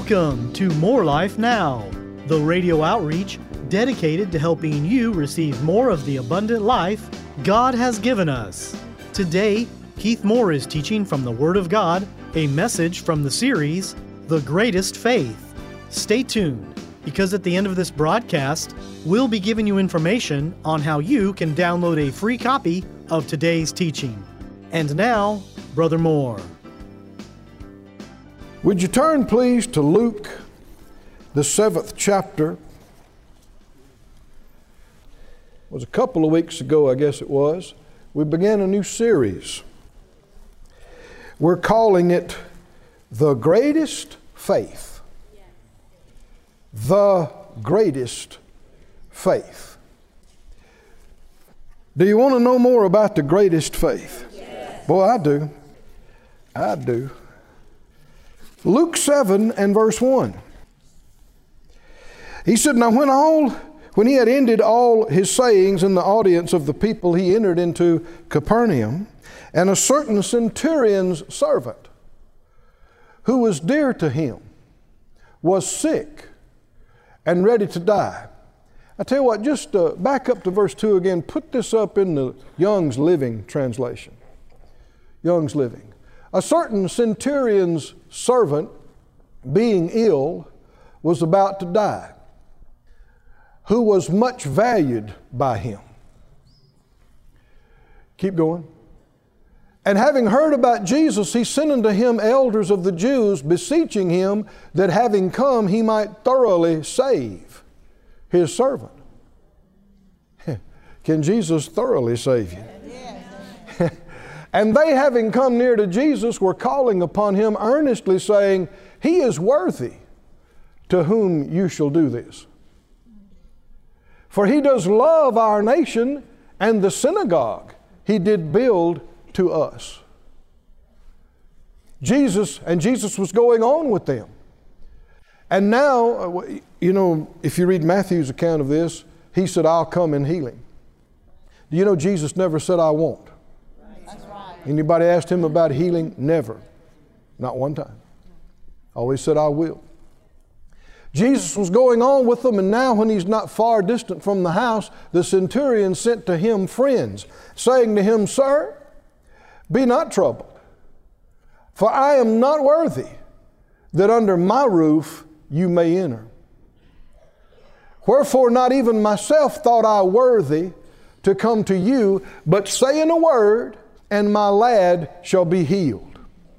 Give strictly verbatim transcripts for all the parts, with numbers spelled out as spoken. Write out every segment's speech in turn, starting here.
Welcome to More Life Now, the radio outreach dedicated to helping you receive more of the abundant life God has given us. Today, Keith Moore is teaching from the Word of God, a message from the series, The Greatest Faith. Stay tuned, because at the end of this broadcast, we'll be giving you information on how you can download a free copy of today's teaching. And now, Brother Moore. Would you turn, please, to Luke, the seventh chapter. It was a couple of weeks ago, I guess it was. We began a new series. We're calling it The Greatest Faith. The Greatest Faith. Do you want to know more about the greatest faith? Yes. Boy, I do. I do. Luke seven and verse one. He said, Now when all, when he had ended all his sayings in the audience of the people, he entered into Capernaum, and a certain centurion's servant, who was dear to him, was sick and ready to die. I tell you what, just uh, back up to verse two again. Put this up in the Young's Living translation. Young's Living. A certain centurion's servant, being ill, was about to die, who was much valued by him. Keep going. And having heard about Jesus, he sent unto him elders of the Jews, beseeching him that having come he might thoroughly save his servant. Can Jesus thoroughly save you? Yes. And they, having come near to Jesus, were calling upon him earnestly, saying, He is worthy to whom you shall do this. For he does love our nation, and the synagogue he did build to us. Jesus, and Jesus was going on with them. And now, you know, if you read Matthew's account of this, he said, I'll come in healing. Do you know Jesus never said, I won't? That's right. Anybody asked him about healing? Never. Not one time. Always said, I will. Jesus was going on with them, and now when he's not far distant from the house, the centurion sent to him friends, saying to him, Sir, be not troubled, for I am not worthy that under my roof you may enter. Wherefore not even myself thought I worthy to come to you, but say in a word, and my lad shall be healed.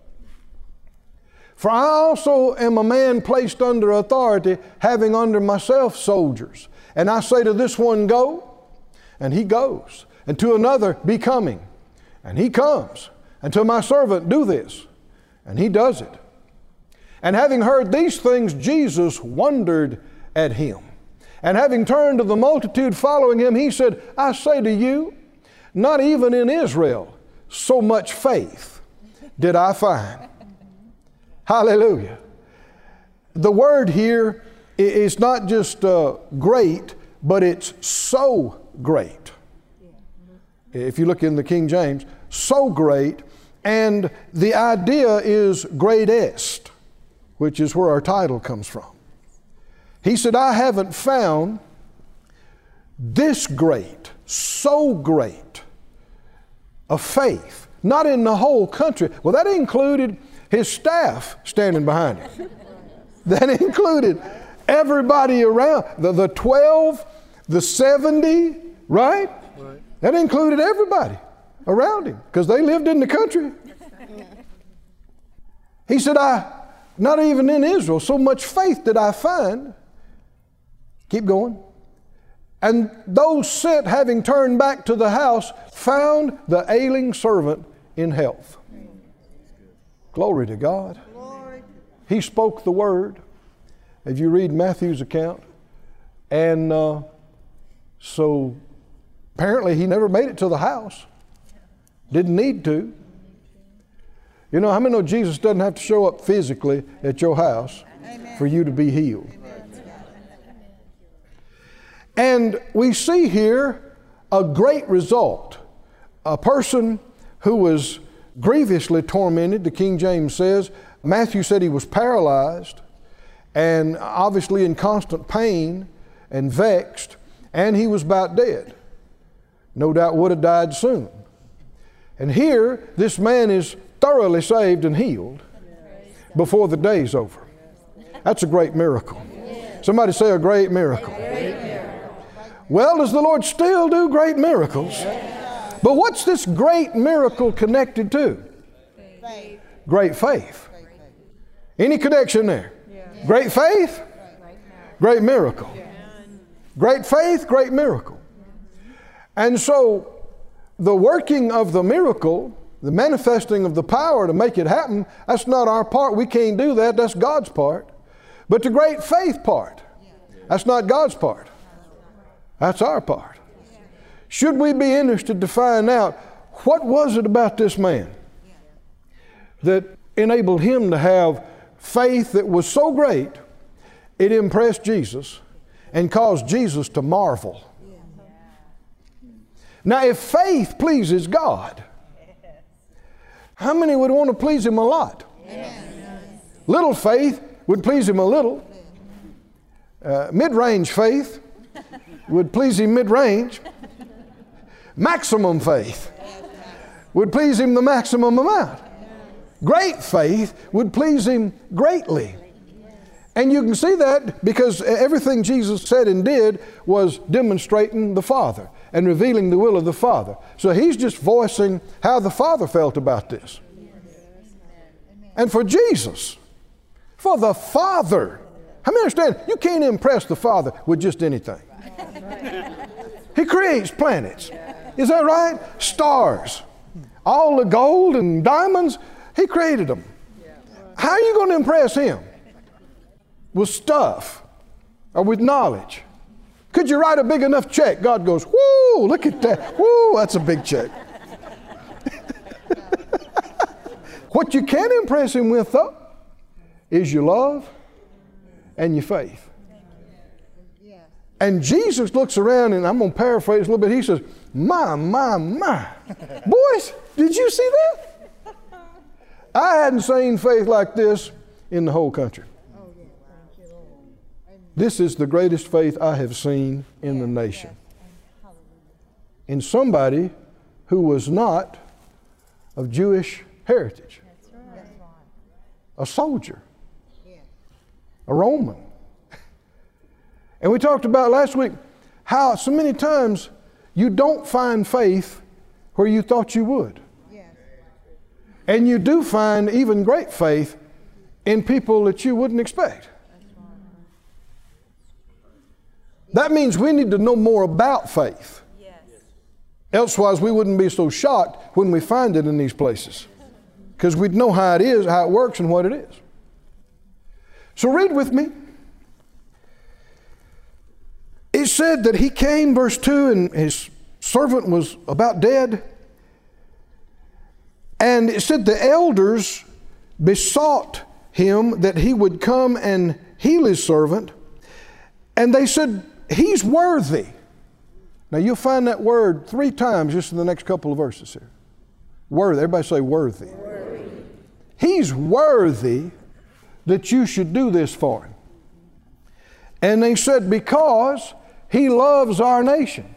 For I also am a man placed under authority, having under myself soldiers. And I say to this one, Go, and he goes. And to another, Be coming, and he comes. And to my servant, Do this, and he does it. And having heard these things, Jesus wondered at him. And having turned to the multitude following him, he said, I say to you, not even in Israel so much faith did I find. Hallelujah. The word here is not just uh, great, but it's so great. If you look in the King James, so great. And the idea is greatest, which is where our title comes from. He said, I haven't found this great, so great a faith, not in the whole country. Well, that included his staff standing behind him. That included everybody around, the, the twelve, the seventy, right? right? That included everybody around him, because they lived in the country. He said, I, not even in Israel, so much faith did I find. Keep going. And those sent, having turned back to the house, found the ailing servant in health. Glory to God. Glory. He spoke the word. If you read Matthew's account, and uh, so apparently he never made it to the house. Didn't need to. You know, how many know Jesus doesn't have to show up physically at your house Amen. For you to be healed? Amen. And we see here a great result. A person who was grievously tormented, the King James says. Matthew said he was paralyzed. and obviously in constant pain and vexed, and he was about dead. No doubt would have died soon. And here, this man is thoroughly saved and healed before the day's over. That's a great miracle. Somebody say a great miracle. Well, does the Lord still do great miracles? But what's this great miracle connected to? Faith. Great faith. Any connection there? Great faith? Great miracle. Great faith, great miracle. And so the working of the miracle, the manifesting of the power to make it happen, that's not our part. We can't do that. That's God's part. But the great faith part, that's not God's part. That's our part. Should we be interested to find out what was it about this man that enabled him to have faith that was so great it impressed Jesus and caused Jesus to marvel? Now, if faith pleases God, how many would want to please Him a lot? Little faith would please Him a little. Uh, mid-range faith would please Him mid-range. Maximum faith would please Him the maximum amount. Great faith would please Him greatly. And you can see that because everything Jesus said and did was demonstrating the Father and revealing the will of the Father. So He's just voicing how the Father felt about this. And for Jesus, for the Father, how many understand you can't impress the Father with just anything? He creates planets. Is that right? Stars. All the gold and diamonds, He created them. How are you going to impress Him? With stuff or with knowledge? Could you write a big enough check? God goes, whoo, look at that. Whoo, that's a big check. What you can impress Him with, though, is your love and your faith. And Jesus looks around, and I'm going to paraphrase a little bit. He says, my, my, my. Boys, did you see that? I hadn't seen faith like this in the whole country. This is the greatest faith I have seen in the nation. In somebody who was not of Jewish heritage. A soldier. A Roman. And we talked about last week how so many times you don't find faith where you thought you would. And you do find even great faith in people that you wouldn't expect. That means we need to know more about faith. Yes. Elsewise, we wouldn't be so shocked when we find it in these places. Because we'd know how it is, how it works, and what it is. So read with me. It said that he came, verse two, and his servant was about dead. And it said the elders besought him that he would come and heal his servant. And they said, He's worthy. Now you'll find that word three times just in the next couple of verses here. Worthy. Everybody say worthy. Worthy. He's worthy that you should do this for him. And they said, because he loves our nation.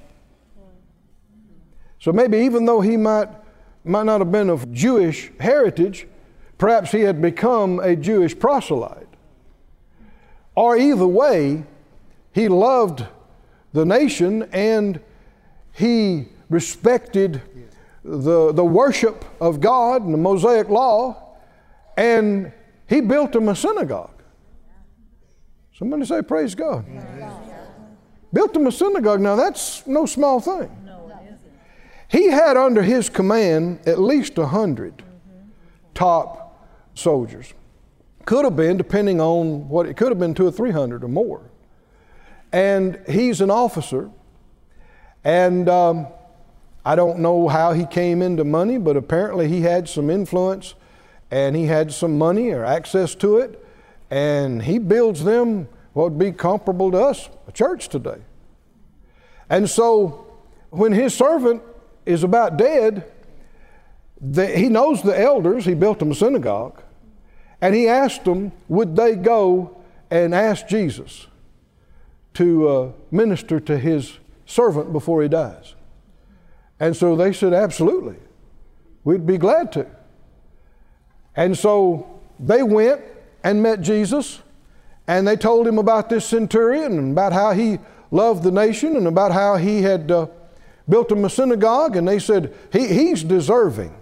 So maybe even though he might, might not have been of Jewish heritage, perhaps he had become a Jewish proselyte. Or either way, he loved the nation and he respected the, the worship of God and the Mosaic law, and he built him a synagogue. Somebody say praise God. Built him a synagogue. Now that's no small thing. He had under his command at least a hundred top soldiers. Could have been, depending on what, it could have been two or three hundred or more. And he's an officer, and um, I don't know how he came into money, but apparently he had some influence, and he had some money or access to it, and he builds them what would be comparable to us, a church today. And so when his servant is about dead, the, he knows the elders, he built them a synagogue, and he asked them, would they go and ask Jesus to uh, minister to his servant before he dies? And so they said, absolutely. We'd be glad to. And so they went and met Jesus, and they told him about this centurion and about how he loved the nation and about how he had uh, built him a synagogue. And they said, he, he's deserving.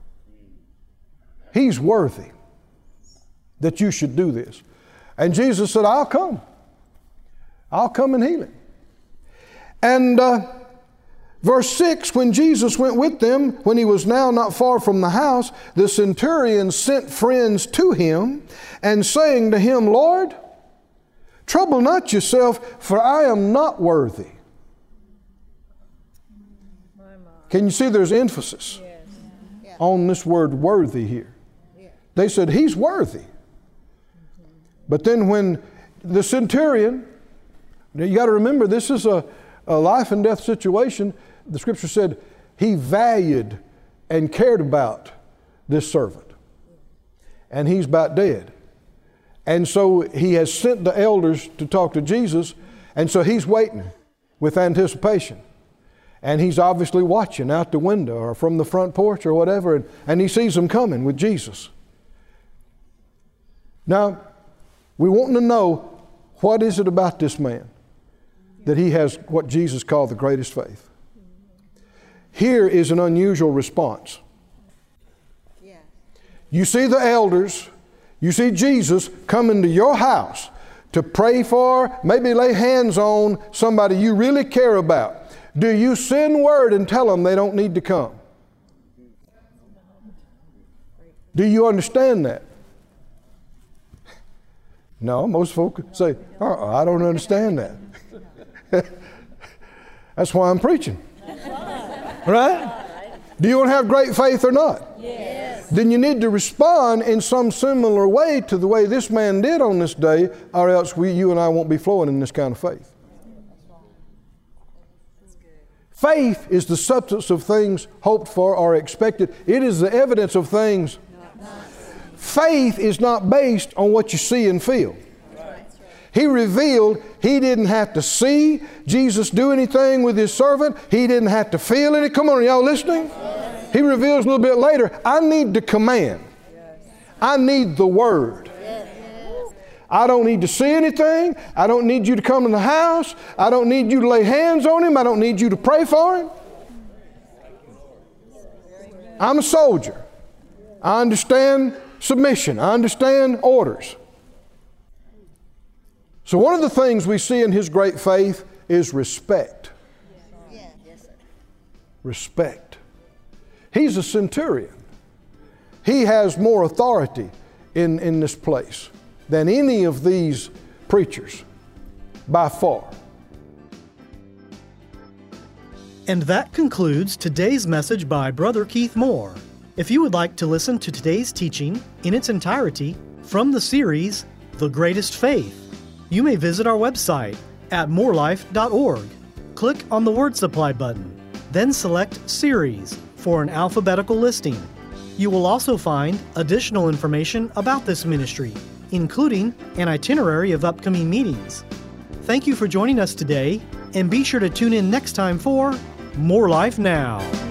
He's worthy that you should do this. And Jesus said, I'll come. I'll come and heal him. And uh, verse six, when Jesus went with them, when he was now not far from the house, the centurion sent friends to him, and saying to him, Lord, trouble not yourself, for I am not worthy. Can you see there's emphasis yes. on this word worthy here? Yeah. They said, he's worthy. Mm-hmm. But then when the centurion, you got to remember this is a, a life and death situation. The scripture said he valued and cared about this servant. And he's about dead. And so he has sent the elders to talk to Jesus. And so he's waiting with anticipation. And he's obviously watching out the window or from the front porch or whatever. And, and he sees them coming with Jesus. Now, we want to know, what is it about this man that he has what Jesus called the greatest faith? Here is an unusual response. Yeah. You see the elders, you see Jesus coming to your house to pray for, maybe lay hands on somebody you really care about. Do you send word and tell them they don't need to come? Do you understand that? No, most folk say, oh, I don't understand that. That's why I'm preaching. Right? Do you want to have great faith or not? Yes. Then you need to respond in some similar way to the way this man did on this day, or else we, you and I won't be flowing in this kind of faith. Faith is the substance of things hoped for or expected. It is the evidence of things. Faith is not based on what you see and feel. He revealed he didn't have to see Jesus do anything with his servant. He didn't have to feel it. Come on, y'all listening? He reveals a little bit later, I need the command. I need the word. I don't need to see anything. I don't need you to come in the house. I don't need you to lay hands on him. I don't need you to pray for him. I'm a soldier. I understand submission. I understand orders. So one of the things we see in his great faith is respect. Respect. He's a centurion. He has more authority in, in this place than any of these preachers, by far. And that concludes today's message by Brother Keith Moore. If you would like to listen to today's teaching in its entirety from the series, The Greatest Faith, you may visit our website at more life dot org. Click on the Word Supply button, then select Series for an alphabetical listing. You will also find additional information about this ministry, including an itinerary of upcoming meetings. Thank you for joining us today, and be sure to tune in next time for More Life Now.